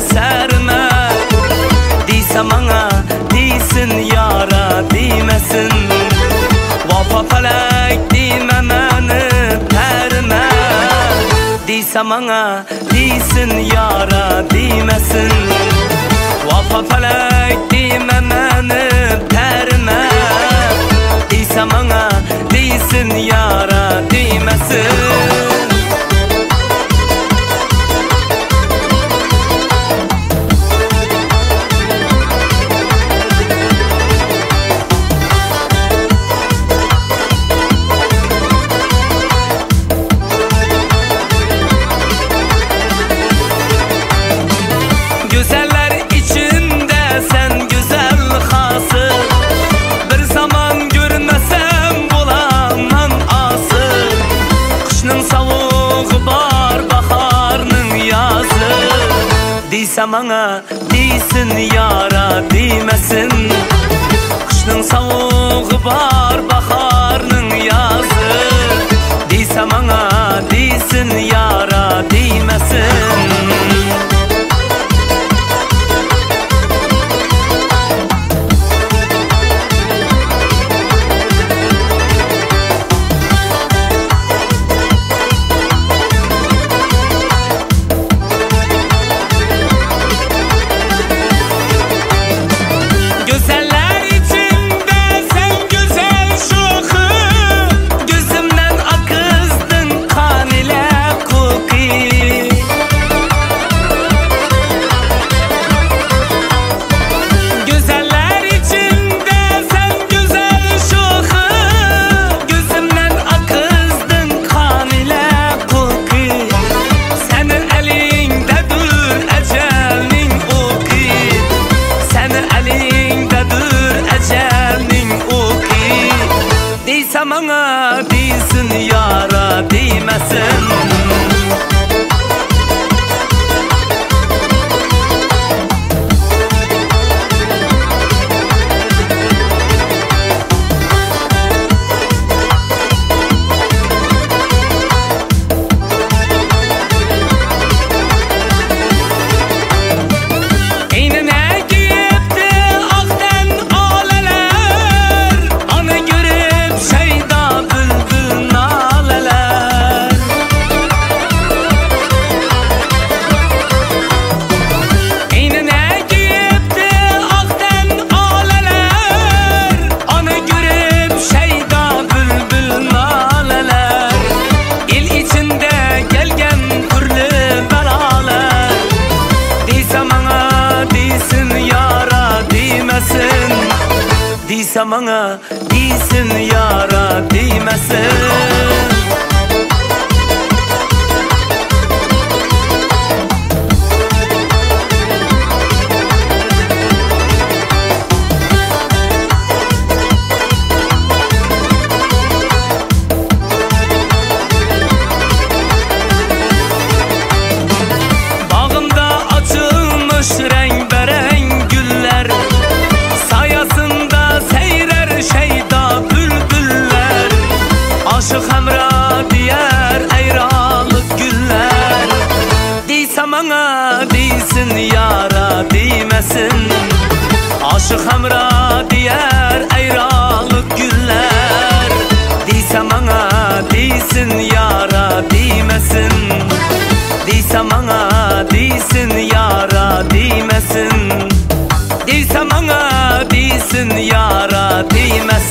serme. Diyse bana değilsin yara değmesin. Vafa felek dime beni terme. Diyse bana değilsin yara değmesin. Vafa felek dime beni terme. Diyse bana değilsin yara değmesin. Güzeller içinde sen güzel hası. Bir zaman görmesem bulamam ası. Kışның soğuğu var, baharның yazı. Diyse bana değilsin yara değmesin. Kışның soğuğu var, baharның yazı. Diyse bana değilsin yara değmesin. Güzeller içinde sen güzel şoku. Gözümden akızdın kan ile koku. Güzeller içinde sen güzel şoku. Gözümden akızdın kan ile koku. Senin elindedir ecelin oku. Senin elindedir ecelin oku. Diyse bana değilsin yara değmesin. Eynine giyipti akten aleler. Anı görüp şeyda bülbül naleler. Eynine giyipti akten aleler. Anı görüp şeyda bülbül naleler. İl içinde gelgen türlü belalar. Diyse bana değilsin yara değmesin. Diyse bana değilsin yara değmesin. Bağımda açılmış rengarenk güller. Sayasında seyrer şeyda bülbüller. Aşık Hamra diyer eyralık güller. Diyse bana değilsin yara değmesin. Aşık Hamra diyer eyralık güller. Diyse bana değilsin yara değmesin. Diyse bana değilsin yara değmesin. Diyse bana değilsin yara değmesin.